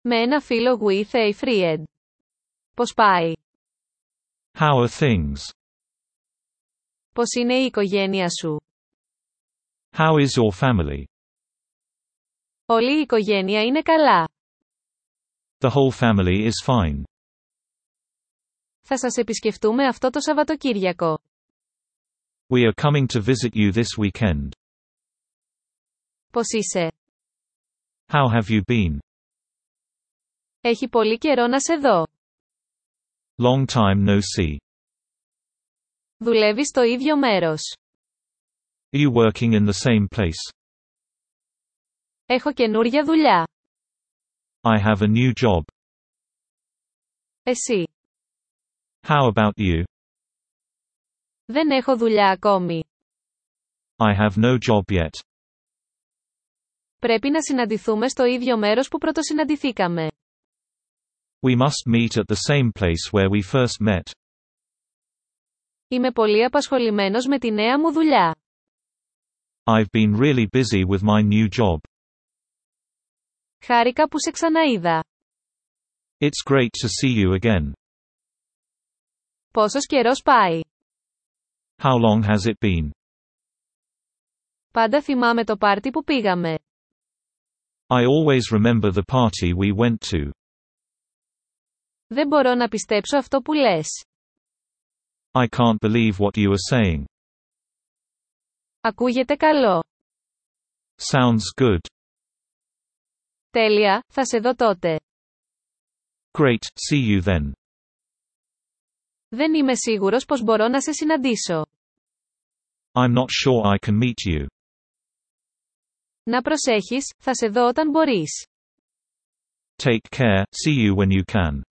Με ένα φίλο with a friend. Πώς πάει? How are things? Πώς είναι η οικογένεια σου? How is your family? Όλη η οικογένεια είναι καλά. The whole family is fine. Θα σας επισκεφτούμε αυτό το Σαββατοκύριακο. We are coming to visit you this weekend. Πώς είσαι? How have you been? Έχει πολύ καιρό να σε δω. Long time no see. Δουλεύεις στο ίδιο μέρος. Are you working in the same place? Έχω καινούρια δουλειά. I have a new job. Εσύ? How about you? Δεν έχω δουλειά ακόμη. I have no job yet. Πρέπει να συναντηθούμε στο ίδιο μέρος που πρωτοσυναντηθήκαμε. We must meet at the same place where we first met. Είμαι πολύ απασχολημένος με τη νέα μου δουλειά. I've been really busy with my new job. Χάρηκα που σε ξαναείδα. It's great to see you again. Πόσος καιρός πάει? How long has it been? Πάντα θυμάμαι το πάρτι που πήγαμε. I always remember the party we went to. Δεν μπορώ να πιστέψω αυτό που λες. I can't believe what you are saying. Ακούγεται καλό. Sounds good. Τέλεια, θα σε δω τότε. Great, see you then. Δεν είμαι σίγουρος πως μπορώ να σε συναντήσω. I'm not sure I can meet you. Να προσέχεις, θα σε δω όταν μπορείς. Take care, see you when you can.